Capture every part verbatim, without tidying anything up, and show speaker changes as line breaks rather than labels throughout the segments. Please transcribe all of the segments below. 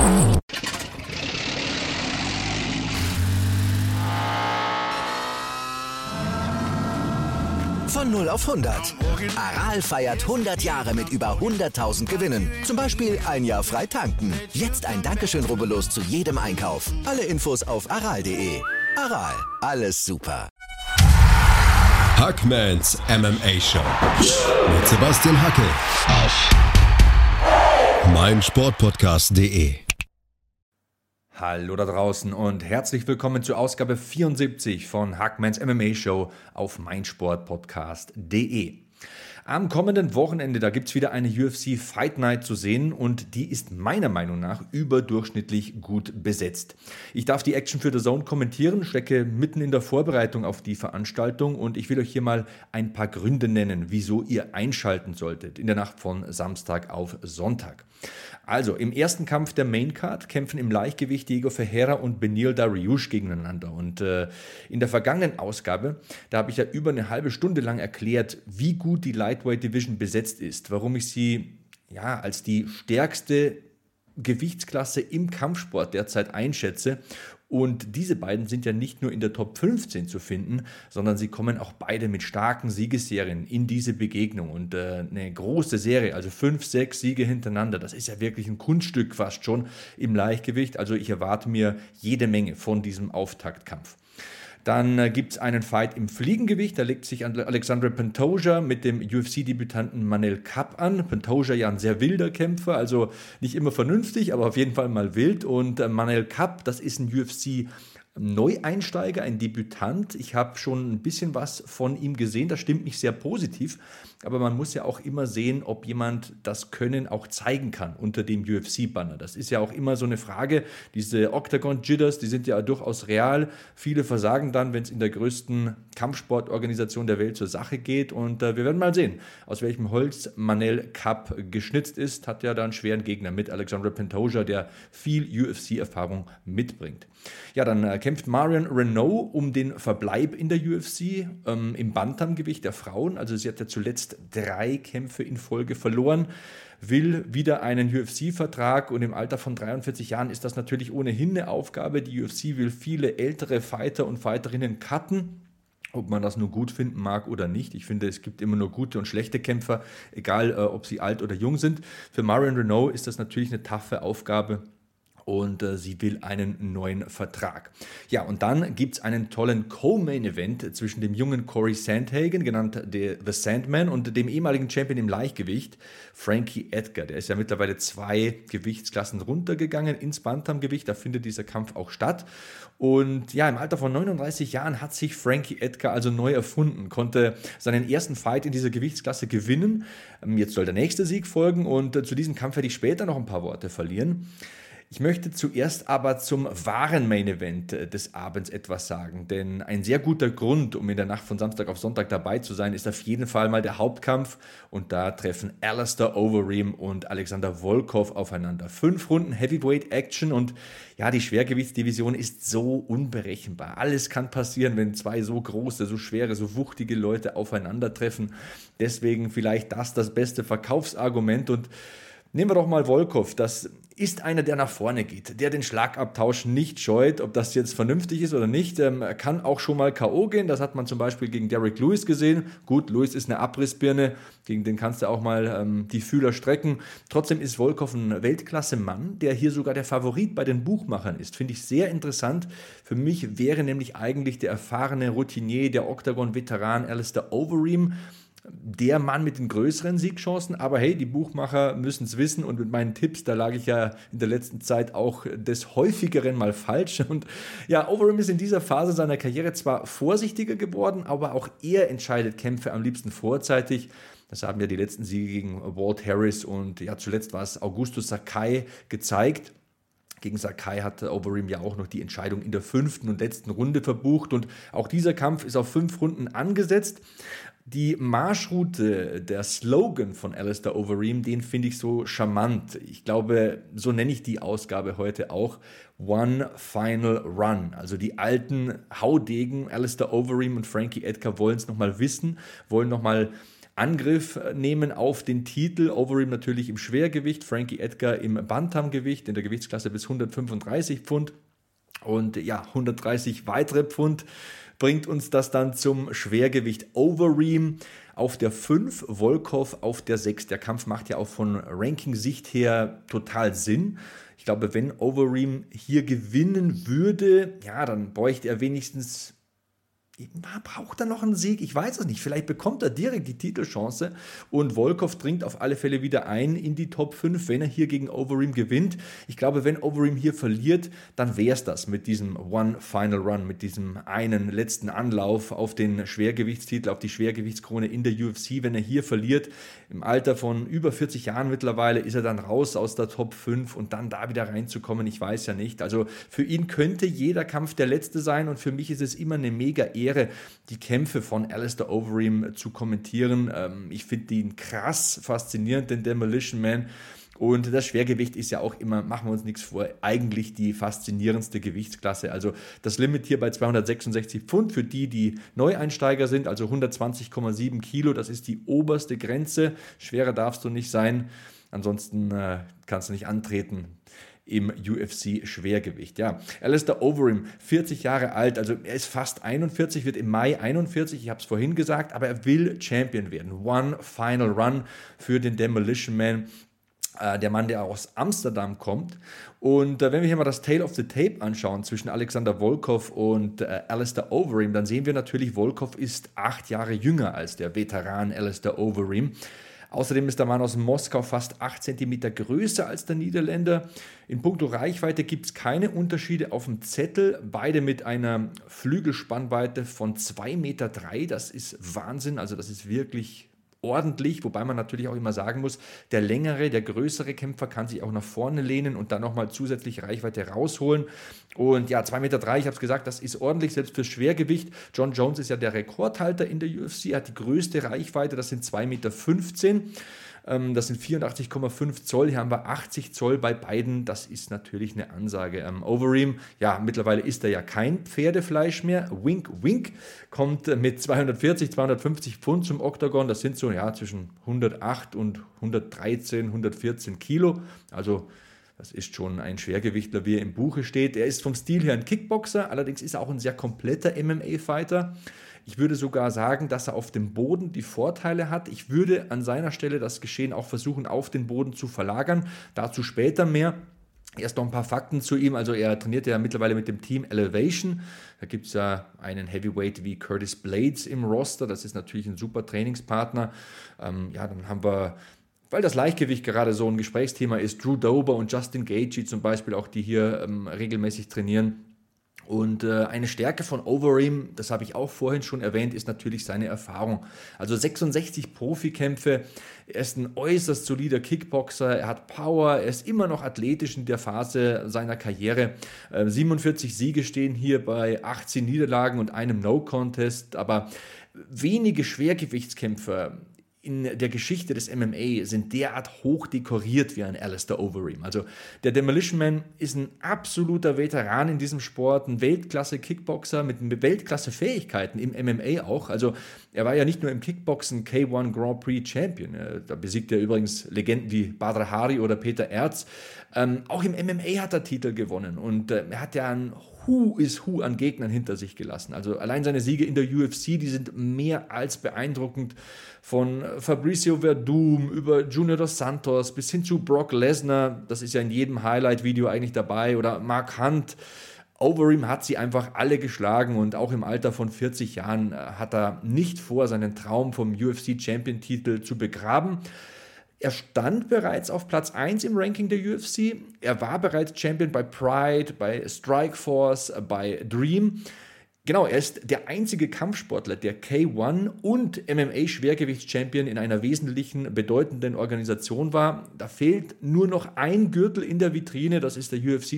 Von null auf hundert. Aral feiert hundert Jahre mit über hunderttausend Gewinnen. Zum Beispiel ein Jahr frei tanken. Jetzt ein Dankeschön, rubbellos zu jedem Einkauf. Alle Infos auf aral punkt de. Aral, alles super.
Hackmans M M A Show mit Sebastian Hackel auf meinsportpodcast punkt de.
Hallo da draußen und herzlich willkommen zur Ausgabe vierundsiebzig von Hackmans M M A Show auf meinsportpodcast punkt de. Am kommenden Wochenende, da gibt es wieder eine U F C Fight Night zu sehen und die ist meiner Meinung nach überdurchschnittlich gut besetzt. Ich darf die Action für The Zone kommentieren, stecke mitten in der Vorbereitung auf die Veranstaltung und ich will euch hier mal ein paar Gründe nennen, wieso ihr einschalten solltet in der Nacht von Samstag auf Sonntag. Also, im ersten Kampf der Maincard kämpfen im Leichtgewicht Diego Ferreira und Beneil Dariush gegeneinander. Und äh, in der vergangenen Ausgabe, da habe ich ja über eine halbe Stunde lang erklärt, wie gut die Lightweight Division besetzt ist, warum ich sie ja als die stärkste Gewichtsklasse im Kampfsport derzeit einschätze. Und diese beiden sind ja nicht nur in der Top fünfzehn zu finden, sondern sie kommen auch beide mit starken Siegesserien in diese Begegnung. Und äh, eine große Serie, also fünf, sechs Siege hintereinander, das ist ja wirklich ein Kunststück fast schon im Leichtgewicht. Also ich erwarte mir jede Menge von diesem Auftaktkampf. Dann äh, gibt es einen Fight im Fliegengewicht, da legt sich Alexandre Pantoja mit dem U F C-Debütanten Manel Kape an. Pantoja ja ein sehr wilder Kämpfer, also nicht immer vernünftig, aber auf jeden Fall mal wild. Und äh, Manel Kape, das ist ein U F C Neueinsteiger, ein Debütant. Ich habe schon ein bisschen was von ihm gesehen, das stimmt mich sehr positiv. Aber man muss ja auch immer sehen, ob jemand das Können auch zeigen kann unter dem U F C-Banner. Das ist ja auch immer so eine Frage. Diese Octagon-Jitters, die sind ja durchaus real. Viele versagen dann, wenn es in der größten Kampfsportorganisation der Welt zur Sache geht. Und äh, wir werden mal sehen, aus welchem Holz Manel Kape geschnitzt ist. Hat ja da einen schweren Gegner mit Alexandre Pantoja, der viel U F C-Erfahrung mitbringt. Ja, dann äh, kämpft Marion Renaud um den Verbleib in der U F C ähm, im Bantamgewicht der Frauen. Also sie hat ja zuletzt drei Kämpfe in Folge verloren, will wieder einen U F C-Vertrag und im Alter von dreiundvierzig Jahren ist das natürlich ohnehin eine Aufgabe. Die U F C will viele ältere Fighter und Fighterinnen cutten. Ob man das nur gut finden mag oder nicht. Ich finde, es gibt immer nur gute und schlechte Kämpfer, egal äh, ob sie alt oder jung sind. Für Marion Renaud ist das natürlich eine taffe Aufgabe. Und äh, sie will einen neuen Vertrag. Ja, und dann gibt es einen tollen Co-Main-Event zwischen dem jungen Corey Sandhagen, genannt der The Sandman, und dem ehemaligen Champion im Leichtgewicht, Frankie Edgar. Der ist ja mittlerweile zwei Gewichtsklassen runtergegangen ins Bantamgewicht. Da findet dieser Kampf auch statt. Und ja, im Alter von neununddreißig Jahren hat sich Frankie Edgar also neu erfunden, konnte seinen ersten Fight in dieser Gewichtsklasse gewinnen. Jetzt soll der nächste Sieg folgen und äh, zu diesem Kampf werde ich später noch ein paar Worte verlieren. Ich möchte zuerst aber zum wahren Main-Event des Abends etwas sagen, denn ein sehr guter Grund, um in der Nacht von Samstag auf Sonntag dabei zu sein, ist auf jeden Fall mal der Hauptkampf und da treffen Alistair Overeem und Alexander Volkov aufeinander. Fünf Runden Heavyweight-Action und ja, die Schwergewichtsdivision ist so unberechenbar. Alles kann passieren, wenn zwei so große, so schwere, so wuchtige Leute aufeinandertreffen. Deswegen vielleicht das das beste Verkaufsargument und nehmen wir doch mal Volkov, das ist einer, der nach vorne geht, der den Schlagabtausch nicht scheut, ob das jetzt vernünftig ist oder nicht. Ähm, er kann auch schon mal K O gehen, das hat man zum Beispiel gegen Derrick Lewis gesehen. Gut, Lewis ist eine Abrissbirne, gegen den kannst du auch mal ähm, die Fühler strecken. Trotzdem ist Volkov ein Weltklasse-Mann, der hier sogar der Favorit bei den Buchmachern ist. Finde ich sehr interessant. Für mich wäre nämlich eigentlich der erfahrene Routinier, der Octagon-Veteran Alistair Overeem der Mann mit den größeren Siegchancen, aber hey, die Buchmacher müssen es wissen und mit meinen Tipps, da lag ich ja in der letzten Zeit auch des häufigeren mal falsch und ja, Overeem ist in dieser Phase seiner Karriere zwar vorsichtiger geworden, aber auch er entscheidet Kämpfe am liebsten vorzeitig. Das haben ja die letzten Siege gegen Walt Harris und ja, zuletzt war es Augusto Sakai gezeigt. Gegen Sakai hat Overeem ja auch noch die Entscheidung in der fünften und letzten Runde verbucht und auch dieser Kampf ist auf fünf Runden angesetzt. Die Marschroute, der Slogan von Alistair Overeem, den finde ich so charmant. Ich glaube, so nenne ich die Ausgabe heute auch. One Final Run. Also die alten Haudegen, Alistair Overeem und Frankie Edgar wollen es nochmal wissen, wollen nochmal Angriff nehmen auf den Titel. Overeem natürlich im Schwergewicht, Frankie Edgar im Bantamgewicht, in der Gewichtsklasse bis hundertfünfunddreißig Pfund. Und ja, hundertdreißig weitere Pfund bringt uns das dann zum Schwergewicht. Overeem auf der fünf, Volkov auf der sechs. Der Kampf macht ja auch von Ranking-Sicht her total Sinn. Ich glaube, wenn Overeem hier gewinnen würde, ja, dann bräuchte er wenigstens... Braucht er noch einen Sieg? Ich weiß es nicht. Vielleicht bekommt er direkt die Titelchance und Volkov dringt auf alle Fälle wieder ein in die Top fünf, wenn er hier gegen Overeem gewinnt. Ich glaube, wenn Overeem hier verliert, dann wäre es das mit diesem One Final Run, mit diesem einen letzten Anlauf auf den Schwergewichtstitel, auf die Schwergewichtskrone in der U F C. Wenn er hier verliert, im Alter von über vierzig Jahren mittlerweile, ist er dann raus aus der Top fünf und dann da wieder reinzukommen, ich weiß ja nicht. Also für ihn könnte jeder Kampf der letzte sein und für mich ist es immer eine mega Ehre, die Kämpfe von Alistair Overeem zu kommentieren. Ich finde ihn krass faszinierend, den Demolition Man. Und das Schwergewicht ist ja auch immer, machen wir uns nichts vor, eigentlich die faszinierendste Gewichtsklasse. Also das Limit hier bei zweihundertsechsundsechzig Pfund für die, die Neueinsteiger sind, also hundertzwanzig Komma sieben Kilo, das ist die oberste Grenze. Schwerer darfst du nicht sein, ansonsten äh, kannst du nicht antreten im U F C-Schwergewicht. Ja, Alistair Overeem, vierzig Jahre alt, also er ist fast einundvierzig, wird im Mai einundvierzig, ich habe es vorhin gesagt, aber er will Champion werden. One Final Run für den Demolition Man. Der Mann, der aus Amsterdam kommt. Und äh, wenn wir hier mal das Tale of the Tape anschauen zwischen Alexander Volkov und äh, Alistair Overeem, dann sehen wir natürlich, Volkov ist acht Jahre jünger als der Veteran Alistair Overeem. Außerdem ist der Mann aus Moskau fast acht Zentimeter größer als der Niederländer. In puncto Reichweite gibt es keine Unterschiede auf dem Zettel. Beide mit einer Flügelspannweite von zwei Komma drei Meter. Das ist Wahnsinn, also das ist wirklich ordentlich, wobei man natürlich auch immer sagen muss, der längere, der größere Kämpfer kann sich auch nach vorne lehnen und dann nochmal zusätzlich Reichweite rausholen. Und ja, zwei Komma drei Meter, ich habe es gesagt, das ist ordentlich, selbst fürs Schwergewicht. John Jones ist ja der Rekordhalter in der U F C, hat die größte Reichweite, das sind zwei Komma fünfzehn Meter. Das sind vierundachtzig Komma fünf Zoll, hier haben wir achtzig Zoll bei beiden, das ist natürlich eine Ansage. Ähm, Overeem, ja, mittlerweile ist er ja kein Pferdefleisch mehr, wink, wink, kommt mit zweihundertvierzig, zweihundertfünfzig Pfund zum Oktagon, das sind so ja zwischen hundertacht und hundertdreizehn, hundertvierzehn Kilo, also das ist schon ein Schwergewichtler, wie er im Buche steht. Er ist vom Stil her ein Kickboxer, allerdings ist er auch ein sehr kompletter M M A-Fighter. Ich würde sogar sagen, dass er auf dem Boden die Vorteile hat. Ich würde an seiner Stelle das Geschehen auch versuchen, auf den Boden zu verlagern. Dazu später mehr. Erst noch ein paar Fakten zu ihm. Also er trainiert ja mittlerweile mit dem Team Elevation. Da gibt es ja einen Heavyweight wie Curtis Blades im Roster. Das ist natürlich ein super Trainingspartner. Ähm, ja, dann haben wir... Weil das Leichtgewicht gerade so ein Gesprächsthema ist, Drew Dober und Justin Gaethje zum Beispiel, auch die hier ähm, regelmäßig trainieren. Und äh, eine Stärke von Overeem, das habe ich auch vorhin schon erwähnt, ist natürlich seine Erfahrung. Also sechsundsechzig Profikämpfe, er ist ein äußerst solider Kickboxer, er hat Power, er ist immer noch athletisch in der Phase seiner Karriere. Äh, siebenundvierzig Siege stehen hier bei achtzehn Niederlagen und einem No-Contest, aber wenige Schwergewichtskämpfer in der Geschichte des M M A sind derart hoch dekoriert wie ein Alistair Overeem. Also der Demolition Man ist ein absoluter Veteran in diesem Sport, ein Weltklasse-Kickboxer mit Weltklasse-Fähigkeiten im M M A auch. Also er war ja nicht nur im Kickboxen K eins Grand Prix Champion, da besiegt er übrigens Legenden wie Badr Hari oder Peter Erz. Ähm, auch im M M A hat er Titel gewonnen und äh, er hat ja ein Who is Who an Gegnern hinter sich gelassen. Also allein seine Siege in der U F C, die sind mehr als beeindruckend. Von Fabricio Verdum über Junior Dos Santos bis hin zu Brock Lesnar, das ist ja in jedem Highlight-Video eigentlich dabei, oder Mark Hunt. Overeem hat sie einfach alle geschlagen und auch im Alter von vierzig Jahren hat er nicht vor, seinen Traum vom U F C-Champion-Titel zu begraben. Er stand bereits auf Platz eins im Ranking der U F C. Er war bereits Champion bei Pride, bei Strikeforce, bei Dream. Genau, er ist der einzige Kampfsportler, der K eins und M M A-Schwergewichts-Champion in einer wesentlichen, bedeutenden Organisation war. Da fehlt nur noch ein Gürtel in der Vitrine, das ist der U F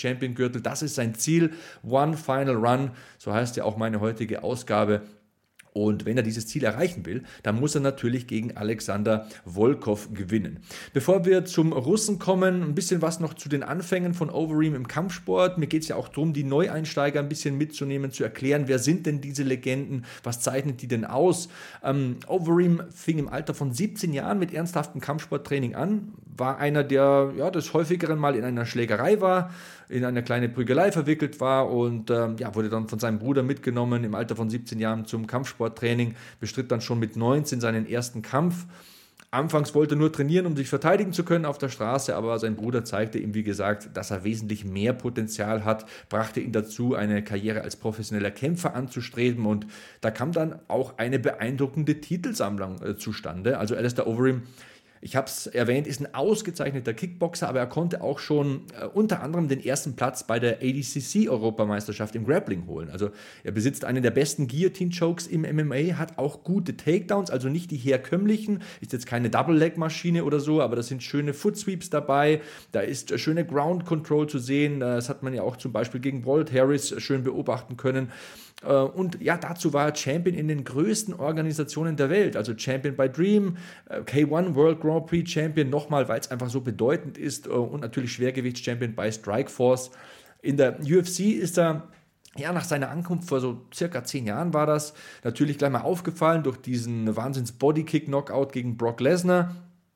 C-Schwergewichts-Champion-Gürtel. Das ist sein Ziel, One Final Run, so heißt ja auch meine heutige Ausgabe. Und wenn er dieses Ziel erreichen will, dann muss er natürlich gegen Alexander Volkov gewinnen. Bevor wir zum Russen kommen, ein bisschen was noch zu den Anfängen von Overeem im Kampfsport. Mir geht es ja auch darum, die Neueinsteiger ein bisschen mitzunehmen, zu erklären, wer sind denn diese Legenden, was zeichnet die denn aus. Ähm, Overeem fing im Alter von siebzehn Jahren mit ernsthaftem Kampfsporttraining an, war einer, der ja, des häufigeren Mal in einer Schlägerei war, in eine kleine Prügelei verwickelt war und ähm, ja, wurde dann von seinem Bruder mitgenommen im Alter von siebzehn Jahren zum Kampfsporttraining, bestritt dann schon mit neunzehn seinen ersten Kampf. Anfangs wollte er nur trainieren, um sich verteidigen zu können auf der Straße, aber sein Bruder zeigte ihm, wie gesagt, dass er wesentlich mehr Potenzial hat, brachte ihn dazu, eine Karriere als professioneller Kämpfer anzustreben und da kam dann auch eine beeindruckende Titelsammlung äh, zustande. Also Alistair Overeem, ich habe es erwähnt, ist ein ausgezeichneter Kickboxer, aber er konnte auch schon äh, unter anderem den ersten Platz bei der A D C C-Europameisterschaft im Grappling holen. Also er besitzt einen der besten Guillotine-Chokes im M M A, hat auch gute Takedowns, also nicht die herkömmlichen, ist jetzt keine Double-Leg-Maschine oder so, aber da sind schöne Foot-Sweeps dabei, da ist äh, schöne Ground-Control zu sehen, das hat man ja auch zum Beispiel gegen Walt Harris schön beobachten können. Und ja, dazu war er Champion in den größten Organisationen der Welt, also Champion bei Dream, K eins World Grand Prix Champion, nochmal, weil es einfach so bedeutend ist und natürlich Schwergewichts-Champion bei Strikeforce. In der U F C ist er ja nach seiner Ankunft vor so circa zehn Jahren war das natürlich gleich mal aufgefallen durch diesen Wahnsinns-Bodykick-Knockout gegen Brock Lesnar.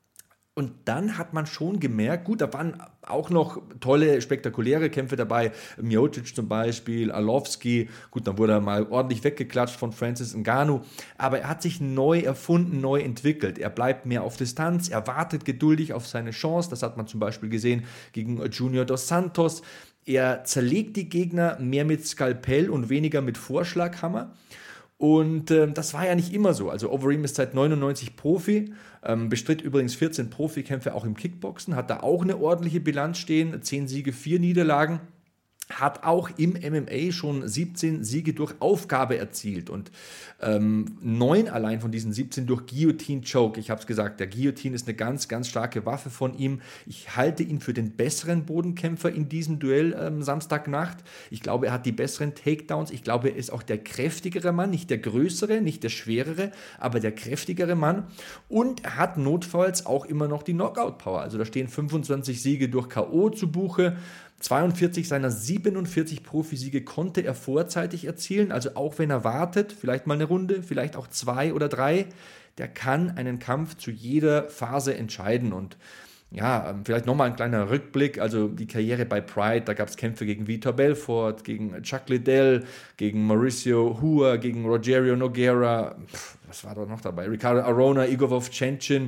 Und dann hat man schon gemerkt, gut, da waren auch noch tolle, spektakuläre Kämpfe dabei, Miocic zum Beispiel, Arlovski, gut, dann wurde er mal ordentlich weggeklatscht von Francis Ngannou, aber er hat sich neu erfunden, neu entwickelt, er bleibt mehr auf Distanz, er wartet geduldig auf seine Chance, das hat man zum Beispiel gesehen gegen Junior Dos Santos, er zerlegt die Gegner mehr mit Skalpell und weniger mit Vorschlaghammer. Und äh, das war ja nicht immer so. Also Overeem ist seit neunundneunzig Profi, ähm, bestritt übrigens vierzehn Profikämpfe auch im Kickboxen, hat da auch eine ordentliche Bilanz stehen, zehn Siege, vier Niederlagen. Hat auch im M M A schon siebzehn Siege durch Aufgabe erzielt und ähm, neun allein von diesen siebzehn durch Guillotine-Choke. Ich habe es gesagt, der Guillotine ist eine ganz, ganz starke Waffe von ihm. Ich halte ihn für den besseren Bodenkämpfer in diesem Duell ähm, Samstagnacht. Ich glaube, er hat die besseren Takedowns. Ich glaube, er ist auch der kräftigere Mann, nicht der größere, nicht der schwerere, aber der kräftigere Mann. Und er hat notfalls auch immer noch die Knockout-Power. Also da stehen fünfundzwanzig Siege durch K O zu Buche. zweiundvierzig seiner siebenundvierzig Profisiege konnte er vorzeitig erzielen, also auch wenn er wartet, vielleicht mal eine Runde, vielleicht auch zwei oder drei, der kann einen Kampf zu jeder Phase entscheiden und ja, vielleicht nochmal ein kleiner Rückblick, also die Karriere bei Pride, da gab es Kämpfe gegen Vitor Belfort, gegen Chuck Liddell, gegen Mauricio Hua, gegen Rogerio Nogueira, pff, was war da noch dabei, Ricardo Arona, Igor Vovchanchyn,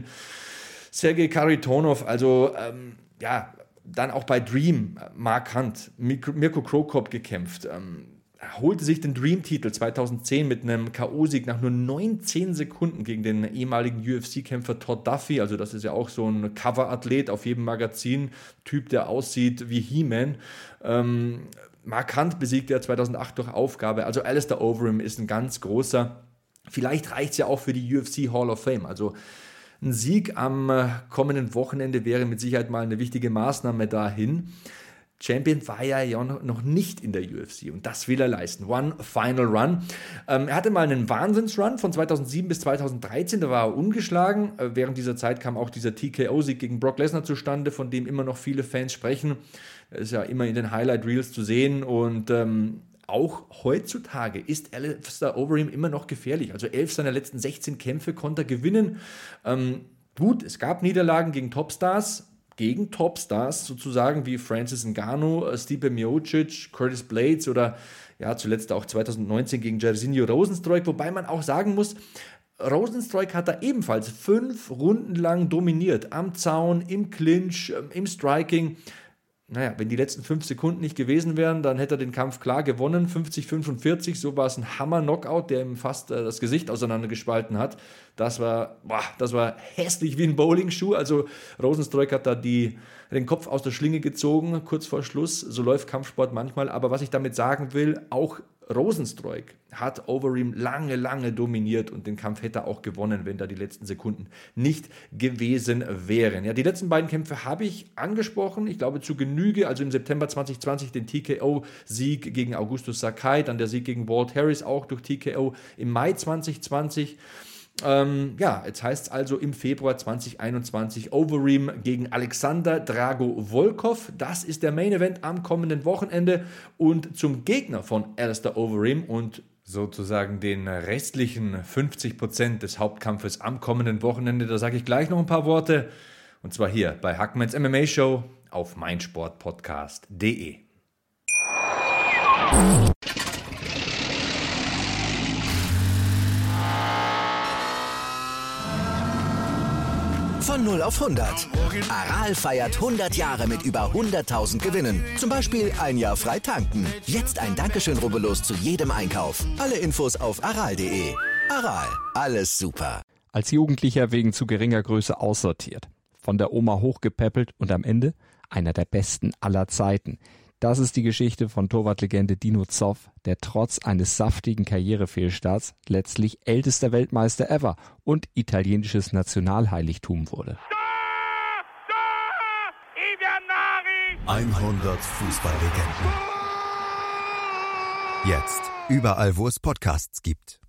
Sergei Kharitonov, also ähm, ja, dann auch bei Dream, Mark Hunt, Mirko Cro Cop gekämpft, ähm, holte sich den Dream-Titel zweitausendzehn mit einem K O-Sieg nach nur neunzehn Sekunden gegen den ehemaligen U F C-Kämpfer Todd Duffy, also das ist ja auch so ein Cover-Athlet auf jedem Magazin, Typ, der aussieht wie He-Man. Ähm, Mark Hunt besiegte er zweitausendacht durch Aufgabe, also Alistair Overeem ist ein ganz großer, vielleicht reicht es ja auch für die U F C Hall of Fame, also ein Sieg am kommenden Wochenende wäre mit Sicherheit mal eine wichtige Maßnahme dahin. Champion war er ja noch nicht in der U F C und das will er leisten. One Final Run. Ähm, er hatte mal einen Wahnsinnsrun von zweitausendsieben bis zweitausenddreizehn, da war er ungeschlagen. Äh, während dieser Zeit kam auch dieser T K O-Sieg gegen Brock Lesnar zustande, von dem immer noch viele Fans sprechen. Er ist ja immer in den Highlight-Reels zu sehen und ähm, auch heutzutage ist Alistair Overeem immer noch gefährlich. Also elf seiner letzten sechzehn Kämpfe konnte er gewinnen. Ähm, gut, es gab Niederlagen gegen Topstars, gegen Topstars sozusagen wie Francis Ngannou, Stipe Miocic, Curtis Blades oder ja zuletzt auch zweitausendneunzehn gegen Jairzinho Rozenstruik, wobei man auch sagen muss, Rozenstruik hat da ebenfalls fünf Runden lang dominiert, am Zaun, im Clinch, im Striking. Naja, wenn die letzten fünf Sekunden nicht gewesen wären, dann hätte er den Kampf klar gewonnen, fünfzig fünfundvierzig, so war es ein Hammer-Knockout, der ihm fast äh, das Gesicht auseinandergespalten hat. Das war, boah, das war hässlich wie ein Bowlingschuh. Also Rozenstruik hat da die, den Kopf aus der Schlinge gezogen, kurz vor Schluss. So läuft Kampfsport manchmal. Aber was ich damit sagen will, auch Rozenstruik hat Overeem lange, lange dominiert und den Kampf hätte er auch gewonnen, wenn da die letzten Sekunden nicht gewesen wären. Ja, die letzten beiden Kämpfe habe ich angesprochen, ich glaube zu Genüge, also im September zwanzig zwanzig den T K O-Sieg gegen Augustus Sakai, dann der Sieg gegen Walt Harris auch durch T K O im Mai zwanzig zwanzig. Ähm, ja, jetzt heißt es also im Februar zwanzig einundzwanzig Overeem gegen Alexander Drago Volkov. Das ist der Main Event am kommenden Wochenende und zum Gegner von Alistair Overeem und sozusagen den restlichen fünfzig Prozent des Hauptkampfes am kommenden Wochenende. Da sage ich gleich noch ein paar Worte und zwar hier bei Hackmans M M A Show auf meinsportpodcast punkt de.
Von null auf hundert. Aral feiert hundert Jahre mit über hunderttausend Gewinnen. Zum Beispiel ein Jahr frei tanken. Jetzt ein Dankeschön, rubbellos zu jedem Einkauf. Alle Infos auf aral punkt de. Aral, alles super.
Als Jugendlicher wegen zu geringer Größe aussortiert. Von der Oma hochgepäppelt und am Ende einer der besten aller Zeiten. Das ist die Geschichte von Torwartlegende Dino Zoff, der trotz eines saftigen Karrierefehlstarts letztlich ältester Weltmeister ever und italienisches Nationalheiligtum wurde.
hundert Fußballlegenden. Jetzt überall, wo es Podcasts gibt.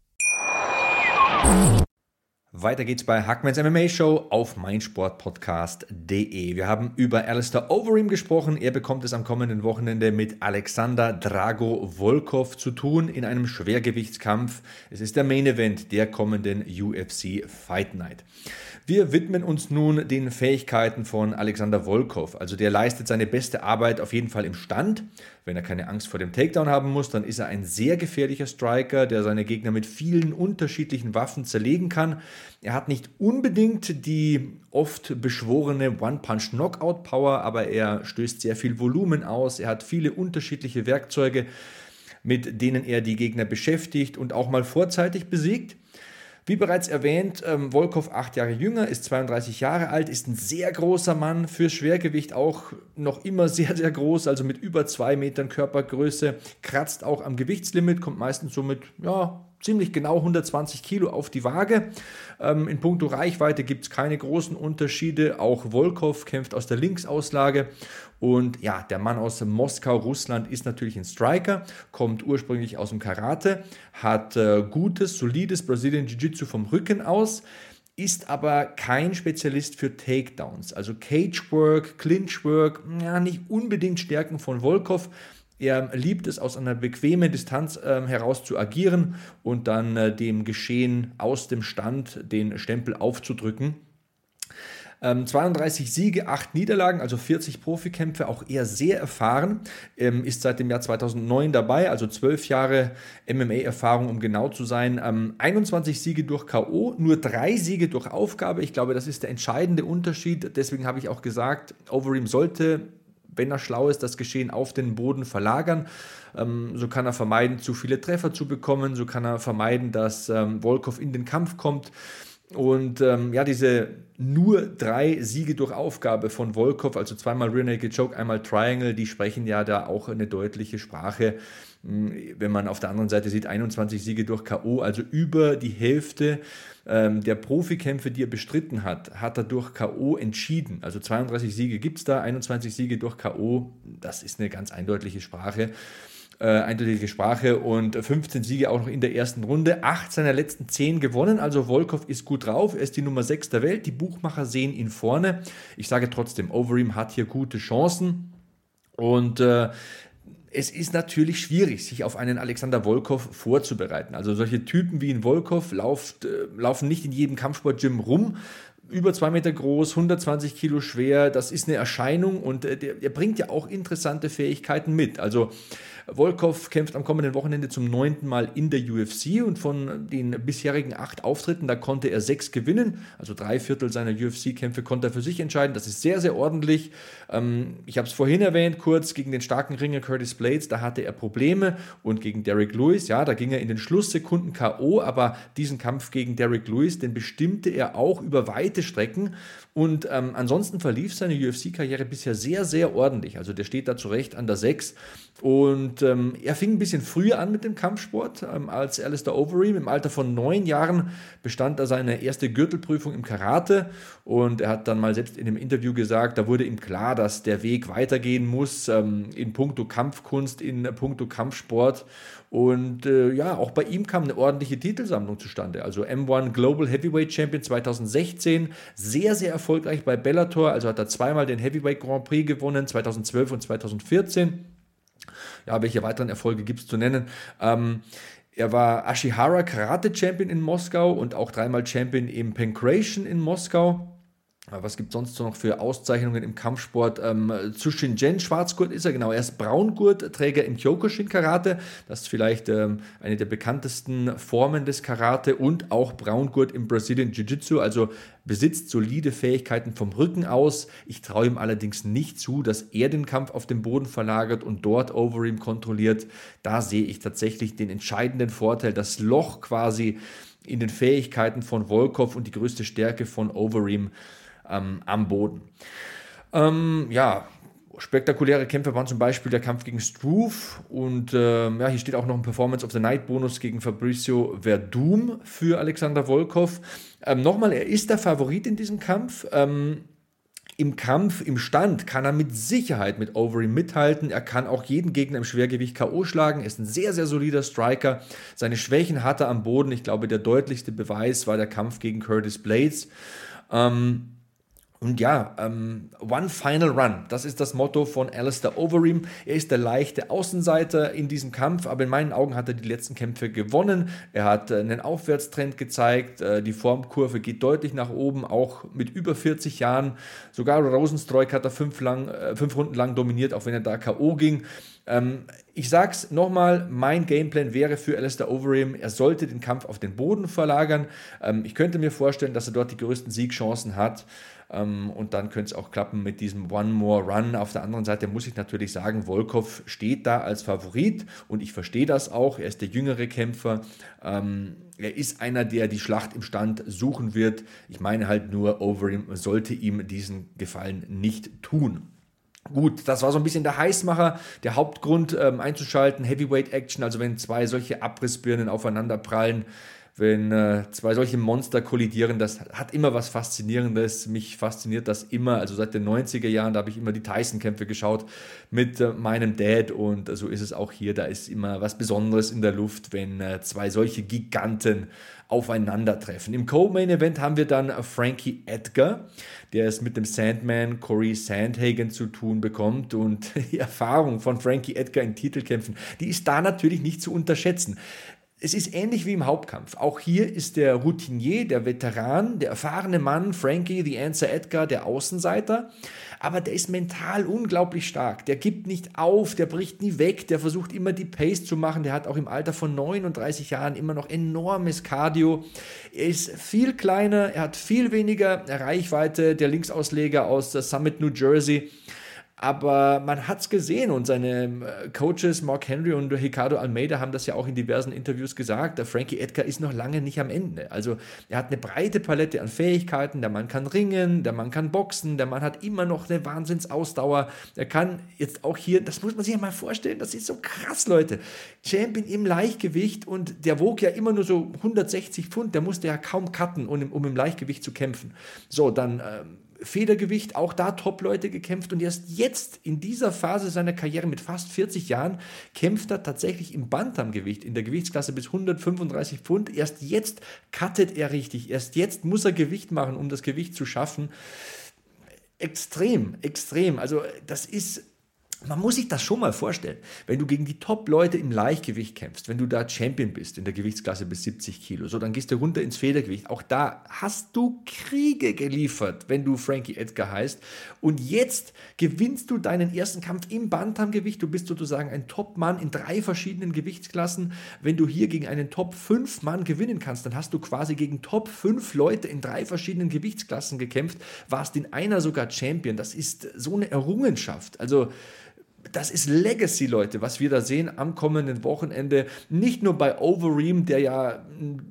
Weiter geht's bei Hackmans M M A Show auf meinsportpodcast punkt de. Wir haben über Alistair Overeem gesprochen. Er bekommt es am kommenden Wochenende mit Alexander Drago Volkov zu tun in einem Schwergewichtskampf. Es ist der Main Event der kommenden U F C Fight Night. Wir widmen uns nun den Fähigkeiten von Alexander Volkov. Also der leistet seine beste Arbeit auf jeden Fall im Stand. Wenn er keine Angst vor dem Takedown haben muss, dann ist er ein sehr gefährlicher Striker, der seine Gegner mit vielen unterschiedlichen Waffen zerlegen kann. Er hat nicht unbedingt die oft beschworene One-Punch-Knockout-Power, aber er stößt sehr viel Volumen aus. Er hat viele unterschiedliche Werkzeuge, mit denen er die Gegner beschäftigt und auch mal vorzeitig besiegt. Wie bereits erwähnt, ähm, Volkov acht Jahre jünger, ist zweiunddreißig Jahre alt, ist ein sehr großer Mann, fürs Schwergewicht auch noch immer sehr, sehr groß, also mit über zwei Metern Körpergröße, kratzt auch am Gewichtslimit, kommt meistens so mit, ja, ziemlich genau hundertzwanzig Kilo auf die Waage. Ähm, in puncto Reichweite gibt es keine großen Unterschiede. Auch Volkov kämpft aus der Linksauslage. Und ja, der Mann aus Moskau, Russland, ist natürlich ein Striker, kommt ursprünglich aus dem Karate, hat äh, gutes, solides Brazilian Jiu-Jitsu vom Rücken aus, ist aber kein Spezialist für Takedowns. Also Cagework, Clinchwork, ja, nicht unbedingt Stärken von Volkov. Er liebt es, aus einer bequemen Distanz äh, heraus zu agieren und dann äh, dem Geschehen aus dem Stand den Stempel aufzudrücken. Ähm, zweiunddreißig Siege, acht Niederlagen, also vierzig Profikämpfe, auch eher sehr erfahren, ähm, ist seit dem Jahr zweitausendneun dabei, also zwölf Jahre M M A-Erfahrung, um genau zu sein. Ähm, einundzwanzig Siege durch K O, nur drei Siege durch Aufgabe. Ich glaube, das ist der entscheidende Unterschied. Deswegen habe ich auch gesagt, Overeem sollte, wenn er schlau ist, das Geschehen auf den Boden verlagern. Ähm, so kann er vermeiden, zu viele Treffer zu bekommen. So kann er vermeiden, dass ähm, Volkov in den Kampf kommt. Und ähm, ja, diese nur drei Siege durch Aufgabe von Volkov, also zweimal Rear Naked Choke, einmal Triangle, die sprechen ja da auch eine deutliche Sprache. Wenn man auf der anderen Seite sieht, einundzwanzig Siege durch K O, also über die Hälfte ähm, der Profikämpfe, die er bestritten hat, hat er durch K O entschieden. Also zweiunddreißig Siege gibt es da, einundzwanzig Siege durch K O, das ist eine ganz eindeutige Sprache. Äh, eindeutige Sprache und fünfzehn Siege auch noch in der ersten Runde, acht seiner letzten zehn gewonnen, also Volkov ist gut drauf, er ist die Nummer sechs der Welt, die Buchmacher sehen ihn vorne. Ich sage trotzdem, Overeem hat hier gute Chancen und äh, es ist natürlich schwierig, sich auf einen Alexander Volkov vorzubereiten. Also solche Typen wie ein Volkov lauft, äh, laufen nicht in jedem Kampfsportgym rum. über zwei Meter groß, hundertzwanzig Kilo schwer, das ist eine Erscheinung und äh, der, der bringt ja auch interessante Fähigkeiten mit. Also Volkov kämpft am kommenden Wochenende zum neunten Mal in der U F C und von den bisherigen acht Auftritten, da konnte er sechs gewinnen, also drei Viertel seiner U F C-Kämpfe konnte er für sich entscheiden, das ist sehr, sehr ordentlich. Ähm, ich habe es vorhin erwähnt, kurz gegen den starken Ringer Curtis Blaydes, da hatte er Probleme und gegen Derrick Lewis, ja, da ging er in den Schlusssekunden K O, aber diesen Kampf gegen Derrick Lewis, den bestimmte er auch über weite Strecken und ähm, ansonsten verlief seine U F C-Karriere bisher sehr, sehr ordentlich, also der steht da zu Recht an der sechs und ähm, er fing ein bisschen früher an mit dem Kampfsport ähm, als Alistair Overeem. Im Alter von neun Jahren bestand er seine erste Gürtelprüfung im Karate und er hat dann mal selbst in einem Interview gesagt, da wurde ihm klar, dass der Weg weitergehen muss ähm, in puncto Kampfkunst, in puncto Kampfsport und äh, ja, auch bei ihm kam eine ordentliche Titelsammlung zustande. Also M eins Global Heavyweight Champion zweitausendsechzehn, sehr, sehr erfolgreich bei Bellator, also hat er zweimal den Heavyweight Grand Prix gewonnen, zweitausendzwölf und zweitausendvierzehn. Ja, welche weiteren Erfolge gibt es zu nennen? Ähm, er war Ashihara Karate Champion in Moskau und auch dreimal Champion im Pankration in Moskau. Was gibt es sonst noch für Auszeichnungen im Kampfsport? Ähm, Tsushin-Gen, Schwarzgurt ist er, genau. Er ist Braungurtträger im Kyokushin-Karate. Das ist vielleicht ähm, eine der bekanntesten Formen des Karate und auch Braungurt im Brazilian Jiu-Jitsu, also besitzt solide Fähigkeiten vom Rücken aus. Ich traue ihm allerdings nicht zu, dass er den Kampf auf den Boden verlagert und dort Overeem kontrolliert. Da sehe ich tatsächlich den entscheidenden Vorteil, das Loch quasi in den Fähigkeiten von Volkov und die größte Stärke von Overeem ähm, am Boden. Ähm, ja, spektakuläre Kämpfe waren zum Beispiel der Kampf gegen Struve und ähm, ja, hier steht auch noch ein Performance of the Night Bonus gegen Fabricio Verdum für Alexander Volkov. Ähm, nochmal, er ist der Favorit in diesem Kampf. Ähm, Im Kampf, im Stand kann er mit Sicherheit mit Overeem mithalten. Er kann auch jeden Gegner im Schwergewicht K O schlagen. Er ist ein sehr, sehr solider Striker. Seine Schwächen hat er am Boden. Ich glaube, der deutlichste Beweis war der Kampf gegen Curtis Blaydes. Ähm, Und ja, ähm, One Final Run, das ist das Motto von Alistair Overeem. Er ist der leichte Außenseiter in diesem Kampf, aber in meinen Augen hat er die letzten Kämpfe gewonnen. Er hat äh, einen Aufwärtstrend gezeigt, äh, die Formkurve geht deutlich nach oben, auch mit über vierzig Jahren. Sogar Rosenstruik hat er fünf, lang, äh, fünf Runden lang dominiert, auch wenn er da K O ging. Ähm, ich sag's nochmal, mein Gameplan wäre für Alistair Overeem, er sollte den Kampf auf den Boden verlagern. Ähm, ich könnte mir vorstellen, dass er dort die größten Siegchancen hat. Um, und dann könnte es auch klappen mit diesem One More Run. Auf der anderen Seite muss ich natürlich sagen, Volkov steht da als Favorit und ich verstehe das auch. Er ist der jüngere Kämpfer. Um, er ist einer, der die Schlacht im Stand suchen wird. Ich meine halt nur, Overeem sollte ihm diesen Gefallen nicht tun. Gut, das war so ein bisschen der Heißmacher, der Hauptgrund ähm, einzuschalten, Heavyweight Action, also wenn zwei solche Abrissbirnen aufeinander prallen, wenn äh, zwei solche Monster kollidieren, das hat immer was Faszinierendes. Mich fasziniert das immer, also seit den neunziger Jahren, da habe ich immer die Tyson-Kämpfe geschaut mit äh, meinem Dad und äh, so ist es auch hier, da ist immer was Besonderes in der Luft, wenn äh, zwei solche Giganten aufeinandertreffen. Im Co-Main-Event haben wir dann Frankie Edgar, der es mit dem Sandman Corey Sandhagen zu tun bekommt und die Erfahrung von Frankie Edgar in Titelkämpfen, die ist da natürlich nicht zu unterschätzen. Es ist ähnlich wie im Hauptkampf. Auch hier ist der Routinier, der Veteran, der erfahrene Mann, Frankie The Answer Edgar, der Außenseiter. Aber der ist mental unglaublich stark. Der gibt nicht auf, der bricht nie weg, der versucht immer die Pace zu machen. Der hat auch im Alter von neununddreißig Jahren immer noch enormes Cardio. Er ist viel kleiner, er hat viel weniger Reichweite, der Linksausleger aus Summit, New Jersey. Aber man hat es gesehen und seine Coaches Mark Henry und Ricardo Almeida haben das ja auch in diversen Interviews gesagt. Der Frankie Edgar ist noch lange nicht am Ende. Also er hat eine breite Palette an Fähigkeiten. Der Mann kann ringen, der Mann kann boxen, der Mann hat immer noch eine Wahnsinnsausdauer. Er kann jetzt auch hier, das muss man sich ja mal vorstellen, das ist so krass, Leute. Champion im Leichtgewicht und der wog ja immer nur so hundertsechzig Pfund. Der musste ja kaum cutten, um, um im Leichtgewicht zu kämpfen. So, dann Ähm, Federgewicht, auch da Top-Leute gekämpft und erst jetzt in dieser Phase seiner Karriere mit fast vierzig Jahren kämpft er tatsächlich im Bantamgewicht, in der Gewichtsklasse bis hundertfünfunddreißig Pfund. Erst jetzt cuttet er richtig, erst jetzt muss er Gewicht machen, um das Gewicht zu schaffen. Extrem, extrem. Also das ist Man muss sich das schon mal vorstellen, wenn du gegen die Top-Leute im Leichtgewicht kämpfst, wenn du da Champion bist in der Gewichtsklasse bis siebzig Kilo, so dann gehst du runter ins Federgewicht. Auch da hast du Kriege geliefert, wenn du Frankie Edgar heißt. Und jetzt gewinnst du deinen ersten Kampf im Bantamgewicht. Du bist sozusagen ein Top-Mann in drei verschiedenen Gewichtsklassen. Wenn du hier gegen einen Top fünf Mann gewinnen kannst, dann hast du quasi gegen Top fünf Leute in drei verschiedenen Gewichtsklassen gekämpft, warst in einer sogar Champion. Das ist so eine Errungenschaft. Also das ist Legacy, Leute, was wir da sehen am kommenden Wochenende. Nicht nur bei Overeem, der ja,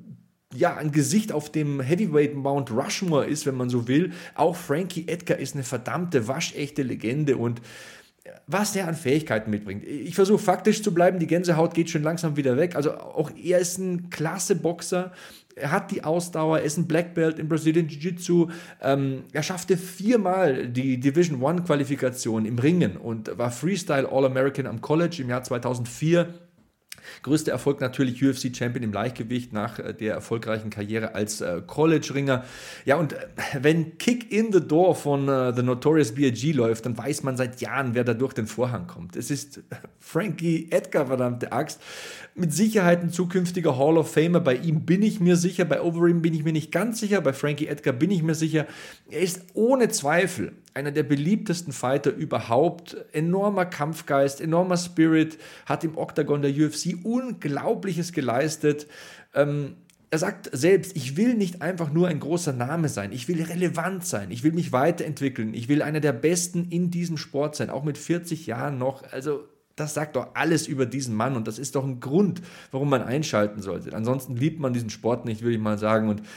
ja ein Gesicht auf dem Heavyweight Mount Rushmore ist, wenn man so will. Auch Frankie Edgar ist eine verdammte, waschechte Legende und was der an Fähigkeiten mitbringt. Ich versuche faktisch zu bleiben, die Gänsehaut geht schon langsam wieder weg. Also auch er ist ein klasse Boxer. Er hat die Ausdauer, er ist ein Black Belt im Brazilian Jiu-Jitsu. Ähm, er schaffte viermal die Division One Qualifikation im Ringen und war Freestyle All-American am College im Jahr zweitausendvier. Größter Erfolg natürlich U F C-Champion im Leichtgewicht nach äh, der erfolgreichen Karriere als äh, College-Ringer. Ja, und äh, wenn Kick in the Door von äh, The Notorious B I G läuft, dann weiß man seit Jahren, wer da durch den Vorhang kommt. Es ist Frankie Edgar, verdammte Axt. Mit Sicherheit ein zukünftiger Hall of Famer. Bei ihm bin ich mir sicher, bei Overeem bin ich mir nicht ganz sicher, bei Frankie Edgar bin ich mir sicher. Er ist ohne Zweifel einer der beliebtesten Fighter überhaupt. Enormer Kampfgeist, enormer Spirit, hat im Oktagon der U F C Unglaubliches geleistet. Ähm, er sagt selbst, ich will nicht einfach nur ein großer Name sein, ich will relevant sein, ich will mich weiterentwickeln, ich will einer der Besten in diesem Sport sein, auch mit vierzig Jahren noch. Also das sagt doch alles über diesen Mann und das ist doch ein Grund, warum man einschalten sollte. Ansonsten liebt man diesen Sport nicht, würde ich mal sagen. Und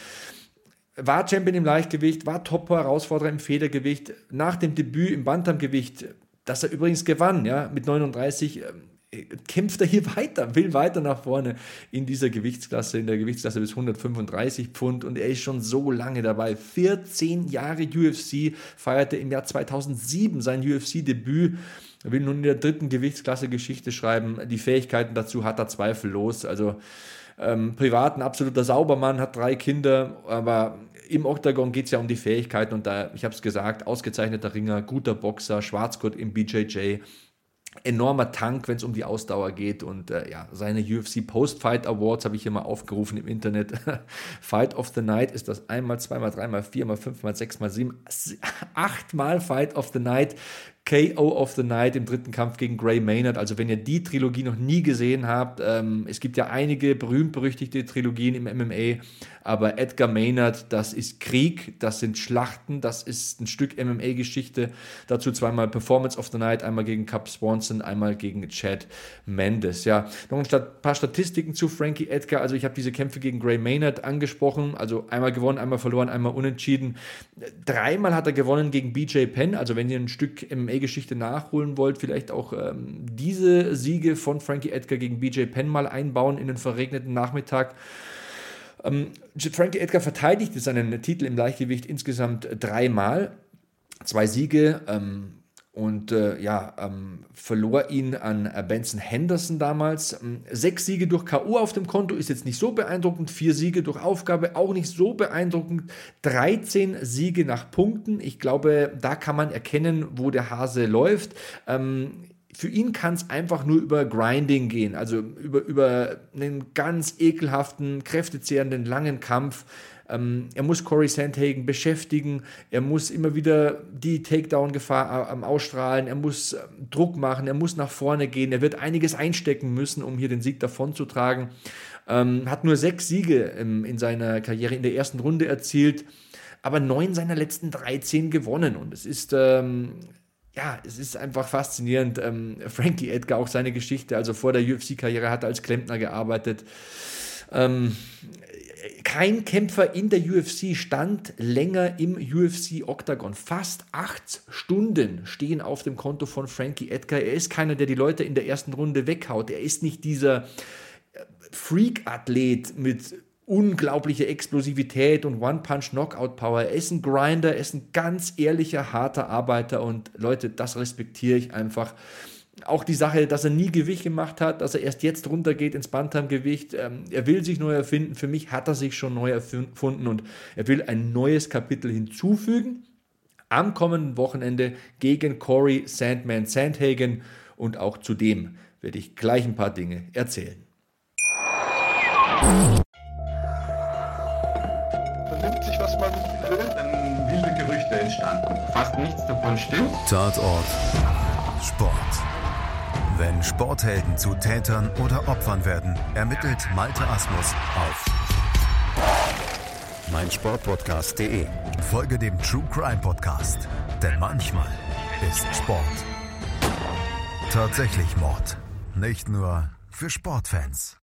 war Champion im Leichtgewicht, war Top-Herausforderer im Federgewicht, nach dem Debüt im Bantamgewicht, das er übrigens gewann, ja, mit neununddreißig, äh, kämpft er hier weiter, will weiter nach vorne in dieser Gewichtsklasse, in der Gewichtsklasse bis hundertfünfunddreißig Pfund und er ist schon so lange dabei. vierzehn Jahre U F C, feierte im Jahr zweitausendsieben sein U F C-Debüt. Er will nun in der dritten Gewichtsklasse Geschichte schreiben. Die Fähigkeiten dazu hat er zweifellos. Also ähm, privat ein absoluter Saubermann, hat drei Kinder, aber im Oktagon geht es ja um die Fähigkeiten und da, ich habe es gesagt, ausgezeichneter Ringer, guter Boxer, Schwarzgurt im B J J, enormer Tank, wenn es um die Ausdauer geht und äh, ja, seine U F C Post-Fight Awards habe ich hier mal aufgerufen im Internet. Fight of the Night ist das einmal, zweimal, dreimal, viermal, fünfmal, sechsmal, sieben, achtmal Fight of the Night. K O of the Night im dritten Kampf gegen Gray Maynard. Also wenn ihr die Trilogie noch nie gesehen habt, ähm, es gibt ja einige berühmt-berüchtigte Trilogien im M M A, aber Edgar Maynard, das ist Krieg, das sind Schlachten, das ist ein Stück M M A-Geschichte. Dazu zweimal Performance of the Night, einmal gegen Cub Swanson, einmal gegen Chad Mendes. Ja, noch ein paar Statistiken zu Frankie Edgar. Also ich habe diese Kämpfe gegen Gray Maynard angesprochen, also einmal gewonnen, einmal verloren, einmal unentschieden. Dreimal hat er gewonnen gegen B J Penn, also wenn ihr ein Stück M M A-Geschichte nachholen wollt, vielleicht auch ähm, diese Siege von Frankie Edgar gegen B J Penn mal einbauen in den verregneten Nachmittag. Ähm, Frankie Edgar verteidigte seinen Titel im Leichtgewicht insgesamt dreimal, zwei Siege ähm, und äh, ja, ähm, verlor ihn an äh, Benson Henderson damals. Ähm, sechs Siege durch K O auf dem Konto ist jetzt nicht so beeindruckend, vier Siege durch Aufgabe auch nicht so beeindruckend, dreizehn Siege nach Punkten. Ich glaube, da kann man erkennen, wo der Hase läuft. Ähm, Für ihn kann es einfach nur über Grinding gehen, also über, über einen ganz ekelhaften, kräftezehrenden, langen Kampf. Ähm, er muss Corey Sandhagen beschäftigen, er muss immer wieder die Takedown-Gefahr ähm, ausstrahlen, er muss ähm, Druck machen, er muss nach vorne gehen, er wird einiges einstecken müssen, um hier den Sieg davonzutragen. Ähm, hat nur sechs Siege ähm, in seiner Karriere in der ersten Runde erzielt, aber neun seiner letzten dreizehn gewonnen und es ist... Ähm, Ja, es ist einfach faszinierend. Ähm, Frankie Edgar, auch seine Geschichte, also vor der U F C-Karriere hat er als Klempner gearbeitet. Ähm, kein Kämpfer in der U F C stand länger im U F C-Oktagon. Fast acht Stunden stehen auf dem Konto von Frankie Edgar. Er ist keiner, der die Leute in der ersten Runde weghaut. Er ist nicht dieser Freak-Athlet mit unglaubliche Explosivität und One-Punch-Knockout-Power. Er ist ein Grinder, er ist ein ganz ehrlicher, harter Arbeiter und Leute, das respektiere ich einfach. Auch die Sache, dass er nie Gewicht gemacht hat, dass er erst jetzt runtergeht ins Bantamgewicht. Ähm, er will sich neu erfinden. Für mich hat er sich schon neu erfunden und er will ein neues Kapitel hinzufügen. am kommenden Wochenende gegen Corey Sandman Sandhagen und auch zu dem werde ich gleich ein paar Dinge erzählen.
Vernimmt sich, was man will, dann wilde Gerüchte entstanden. Fast nichts davon stimmt.
Tatort Sport. Wenn Sporthelden zu Tätern oder Opfern werden, ermittelt Malte Asmus auf meinsportpodcast punkt de. Folge dem True Crime Podcast, denn manchmal ist Sport tatsächlich Mord. Nicht nur für Sportfans.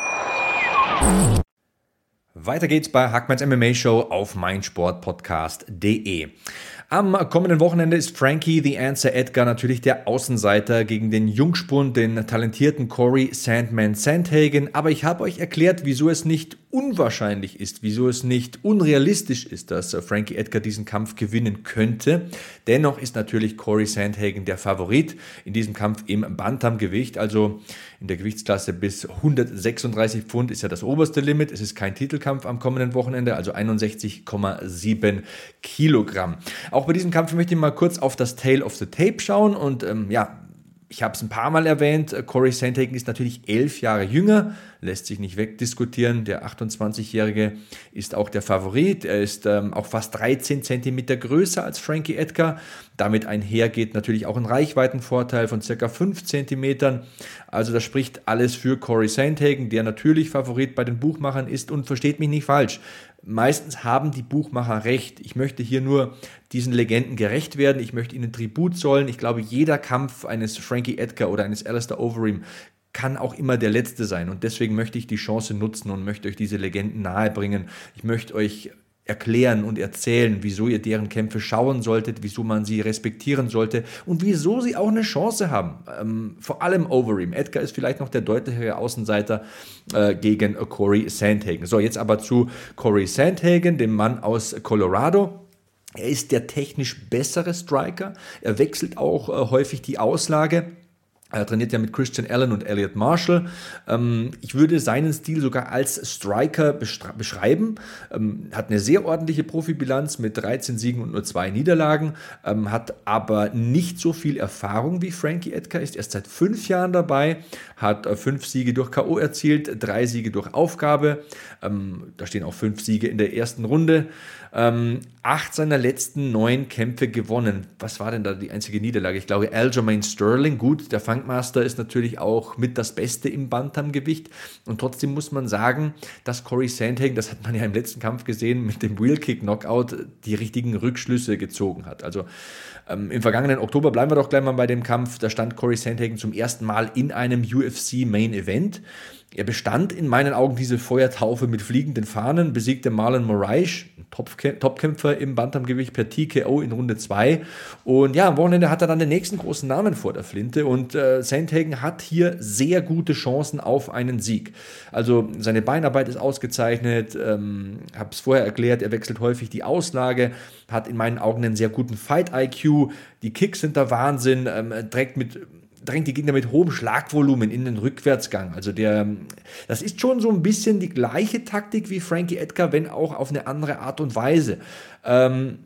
Weiter geht's bei Hackmans M M A Show auf meinsportpodcast punkt de. Am kommenden Wochenende ist Frankie the Answer Edgar natürlich der Außenseiter gegen den Jungspund, den talentierten Corey Sandman Sandhagen. Aber ich habe euch erklärt, wieso es nicht unwahrscheinlich ist, wieso es nicht unrealistisch ist, dass Frankie Edgar diesen Kampf gewinnen könnte. Dennoch ist natürlich Corey Sandhagen der Favorit in diesem Kampf im Bantamgewicht. Also in der Gewichtsklasse bis hundertsechsunddreißig Pfund ist ja das oberste Limit. Es ist kein Titelkampf am kommenden Wochenende, also einundsechzig Komma sieben Kilogramm. Auch bei diesem Kampf möchte ich mal kurz auf das Tale of the Tape schauen und ähm, ja, ich habe es ein paar Mal erwähnt, Corey Sandhagen ist natürlich elf Jahre jünger, lässt sich nicht wegdiskutieren. Der achtundzwanzigjährige ist auch der Favorit. Er ist ähm, auch fast dreizehn Zentimeter größer als Frankie Edgar. Damit einhergeht natürlich auch ein Reichweitenvorteil von ca. fünf Zentimetern. Also das spricht alles für Corey Sandhagen, der natürlich Favorit bei den Buchmachern ist. Und versteht mich nicht falsch, meistens haben die Buchmacher recht. Ich möchte hier nur diesen Legenden gerecht werden. Ich möchte ihnen Tribut zollen. Ich glaube, jeder Kampf eines Frankie Edgar oder eines Alistair Overeem kann auch immer der letzte sein. Und deswegen möchte ich die Chance nutzen und möchte euch diese Legenden nahebringen. Ich möchte euch erklären und erzählen, wieso ihr deren Kämpfe schauen solltet, wieso man sie respektieren sollte und wieso sie auch eine Chance haben. Ähm, vor allem Overeem. Edgar ist vielleicht noch der deutlichere Außenseiter äh, gegen Corey Sandhagen. So, jetzt aber zu Corey Sandhagen, dem Mann aus Colorado. Er ist der technisch bessere Striker. Er wechselt auch äh, häufig die Auslage. Er trainiert ja mit Christian Allen und Elliot Marshall. Ähm, ich würde seinen Stil sogar als Striker beschreiben. Ähm, hat eine sehr ordentliche Profibilanz mit dreizehn Siegen und nur zwei Niederlagen. Ähm, hat aber nicht so viel Erfahrung wie Frankie Edgar. Ist erst seit fünf Jahren dabei. Hat äh, fünf Siege durch K O erzielt, drei Siege durch Aufgabe. Ähm, da stehen auch fünf Siege in der ersten Runde. Ähm, acht seiner letzten neun Kämpfe gewonnen. Was war denn da die einzige Niederlage? Ich glaube, Aljamain Sterling. Gut, der Funkmaster ist natürlich auch mit das Beste im Bantamgewicht. Und trotzdem muss man sagen, dass Corey Sandhagen, das hat man ja im letzten Kampf gesehen, mit dem Wheelkick-Knockout die richtigen Rückschlüsse gezogen hat. Also ähm, im vergangenen Oktober, bleiben wir doch gleich mal bei dem Kampf, da stand Corey Sandhagen zum ersten Mal in einem U F C Main Event. Er bestand in meinen Augen diese Feuertaufe mit fliegenden Fahnen, besiegte Marlon Moraes, Topkämpfer im Bantamgewicht per T K O in Runde zwei. Und ja, am Wochenende hat er dann den nächsten großen Namen vor der Flinte und äh, Sandhagen hat hier sehr gute Chancen auf einen Sieg. Also seine Beinarbeit ist ausgezeichnet, ähm, habe es vorher erklärt, er wechselt häufig die Auslage, hat in meinen Augen einen sehr guten Fight-I Q, die Kicks sind der Wahnsinn, ähm, trägt mit... drängt die Gegner mit hohem Schlagvolumen in den Rückwärtsgang. Also der, das ist schon so ein bisschen die gleiche Taktik wie Frankie Edgar, wenn auch auf eine andere Art und Weise. Ähm,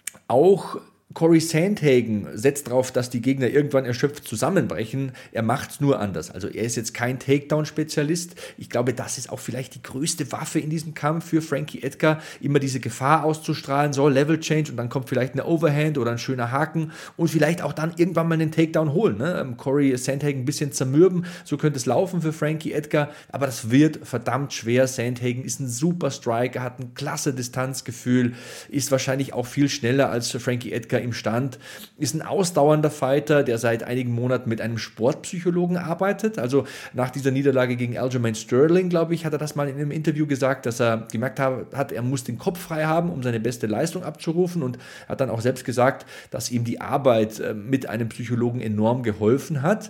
auch Corey Sandhagen setzt darauf, dass die Gegner irgendwann erschöpft zusammenbrechen. Er macht es nur anders. Also er ist jetzt kein Takedown-Spezialist. Ich glaube, das ist auch vielleicht die größte Waffe in diesem Kampf für Frankie Edgar, immer diese Gefahr auszustrahlen, so Level Change und dann kommt vielleicht eine Overhand oder ein schöner Haken und vielleicht auch dann irgendwann mal einen Takedown holen. Ne? Corey Sandhagen ein bisschen zermürben, so könnte es laufen für Frankie Edgar, aber das wird verdammt schwer. Sandhagen ist ein super Striker, hat ein klasse Distanzgefühl, ist wahrscheinlich auch viel schneller als Frankie Edgar im Stand, ist ein ausdauernder Fighter, der seit einigen Monaten mit einem Sportpsychologen arbeitet. Also nach dieser Niederlage gegen Aljamain Sterling, glaube ich, hat er das mal in einem Interview gesagt, dass er gemerkt hat, er muss den Kopf frei haben, um seine beste Leistung abzurufen und hat dann auch selbst gesagt, dass ihm die Arbeit mit einem Psychologen enorm geholfen hat.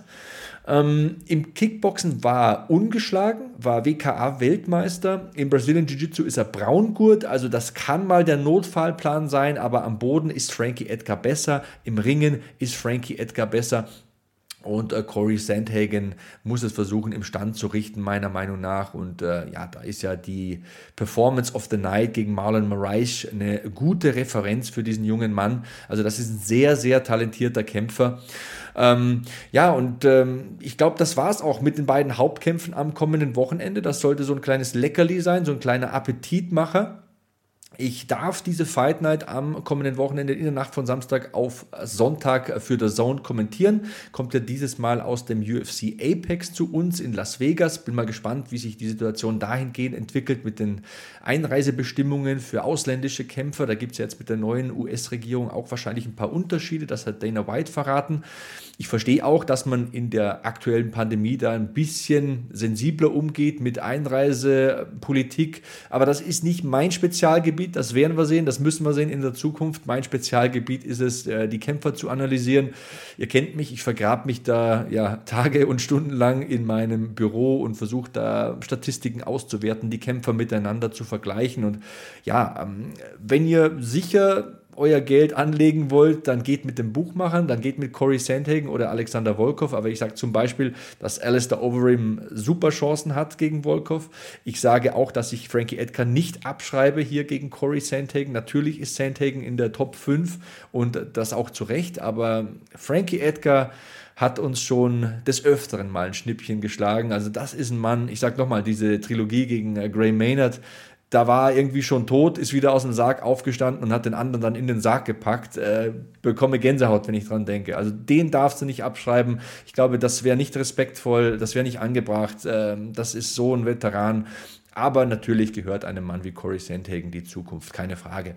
Ähm, Im Kickboxen war er ungeschlagen, war W K A-Weltmeister. Im Brazilian Jiu-Jitsu ist er Braungurt, also das kann mal der Notfallplan sein, aber am Boden ist Frankie Edgar besser, im Ringen ist Frankie Edgar besser. Und äh, Corey Sandhagen muss es versuchen, im Stand zu richten, meiner Meinung nach. Und äh, ja, da ist ja die Performance of the Night gegen Marlon Moraes eine gute Referenz für diesen jungen Mann. Also das ist ein sehr, sehr talentierter Kämpfer. Ähm, ja, und ähm, ich glaube, das war es auch mit den beiden Hauptkämpfen am kommenden Wochenende. Das sollte so ein kleines Leckerli sein, so ein kleiner Appetitmacher. Ich darf diese Fight Night am kommenden Wochenende in der Nacht von Samstag auf Sonntag für The Zone kommentieren. Kommt ja dieses Mal aus dem U F C Apex zu uns in Las Vegas. Bin mal gespannt, wie sich die Situation dahingehend entwickelt mit den Einreisebestimmungen für ausländische Kämpfer. Da gibt es ja jetzt mit der neuen U S-Regierung auch wahrscheinlich ein paar Unterschiede. Das hat Dana White verraten. Ich verstehe auch, dass man in der aktuellen Pandemie da ein bisschen sensibler umgeht mit Einreisepolitik. Aber das ist nicht mein Spezialgebiet. Das werden wir sehen, das müssen wir sehen in der Zukunft. Mein Spezialgebiet ist es, die Kämpfer zu analysieren. Ihr kennt mich, ich vergrabe mich da ja Tage und Stunden lang in meinem Büro und versuche da Statistiken auszuwerten, die Kämpfer miteinander zu vergleichen. Und ja, wenn ihr sicher euer Geld anlegen wollt, dann geht mit dem Buchmachern, dann geht mit Corey Sandhagen oder Alexander Volkov, aber ich sage zum Beispiel, dass Alistair Overeem super Chancen hat gegen Volkov. Ich sage auch, dass ich Frankie Edgar nicht abschreibe hier gegen Corey Sandhagen. Natürlich ist Sandhagen in der Top fünf und das auch zu Recht, aber Frankie Edgar hat uns schon des Öfteren mal ein Schnippchen geschlagen. Also das ist ein Mann, ich sage nochmal, diese Trilogie gegen Gray Maynard, da war er irgendwie schon tot, ist wieder aus dem Sarg aufgestanden und hat den anderen dann in den Sarg gepackt. Äh, bekomme Gänsehaut, wenn ich dran denke. Also den darfst du nicht abschreiben. Ich glaube, das wäre nicht respektvoll, das wäre nicht angebracht. Äh, das ist so ein Veteran. Aber natürlich gehört einem Mann wie Corey Sandhagen die Zukunft, keine Frage.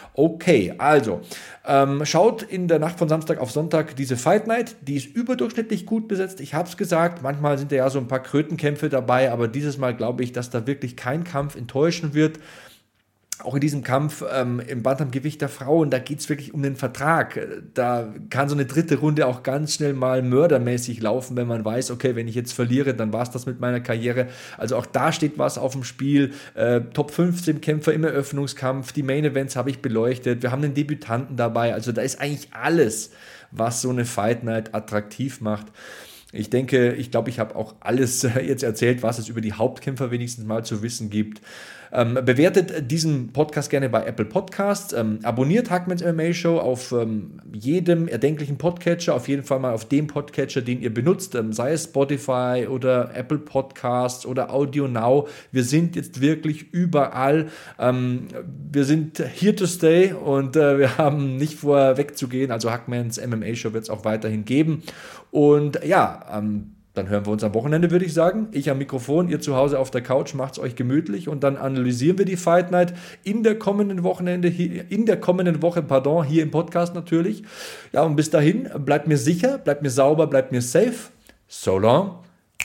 Okay, also ähm, schaut in der Nacht von Samstag auf Sonntag diese Fight Night, die ist überdurchschnittlich gut besetzt, ich habe es gesagt, manchmal sind ja so ein paar Krötenkämpfe dabei, aber dieses Mal glaube ich, dass da wirklich kein Kampf enttäuschen wird. Auch in diesem Kampf ähm, im Bantamgewicht der Frauen, da geht es wirklich um den Vertrag. Da kann so eine dritte Runde auch ganz schnell mal mördermäßig laufen, wenn man weiß, okay, wenn ich jetzt verliere, dann war es das mit meiner Karriere. Also auch da steht was auf dem Spiel. Äh, Top fünfzehn Kämpfer im Eröffnungskampf, die Main Events habe ich beleuchtet. Wir haben einen Debütanten dabei. Also da ist eigentlich alles, was so eine Fight Night attraktiv macht. Ich denke, ich glaube, ich habe auch alles jetzt erzählt, was es über die Hauptkämpfer wenigstens mal zu wissen gibt. Ähm, bewertet diesen Podcast gerne bei Apple Podcasts. Ähm, abonniert Hackmans M M A Show auf ähm, jedem erdenklichen Podcatcher, auf jeden Fall mal auf dem Podcatcher, den ihr benutzt, ähm, sei es Spotify oder Apple Podcasts oder Audio Now. Wir sind jetzt wirklich überall. Ähm, wir sind here to stay und äh, wir haben nicht vor wegzugehen. Also Hackmans M M A Show wird es auch weiterhin geben. Und ja, ähm, dann hören wir uns am Wochenende, würde ich sagen. Ich am Mikrofon, ihr zu Hause auf der Couch, macht's euch gemütlich und dann analysieren wir die Fight Night in der kommenden Wochenende, in der kommenden Woche, pardon, hier im Podcast natürlich. Ja, und bis dahin, bleibt mir sicher, bleibt mir sauber, bleibt mir safe. So long,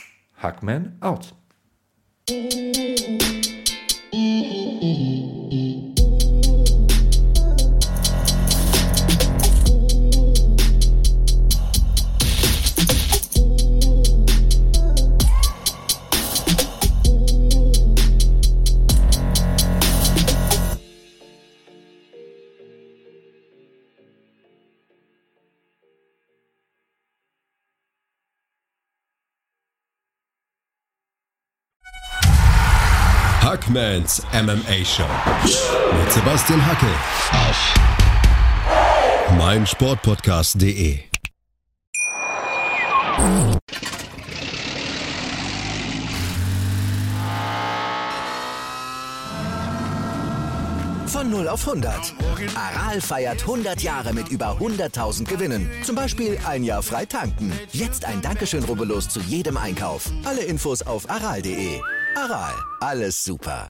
Hackman out.
Hackmans M M A Show mit Sebastian Hackel auf meinsportpodcast punkt de.
Von null auf hundert. Aral feiert hundert Jahre mit über hunderttausend Gewinnen. Zum Beispiel ein Jahr frei tanken. Jetzt ein Dankeschön, rubbellos zu jedem Einkauf. Alle Infos auf aral punkt de. Aral, alles super.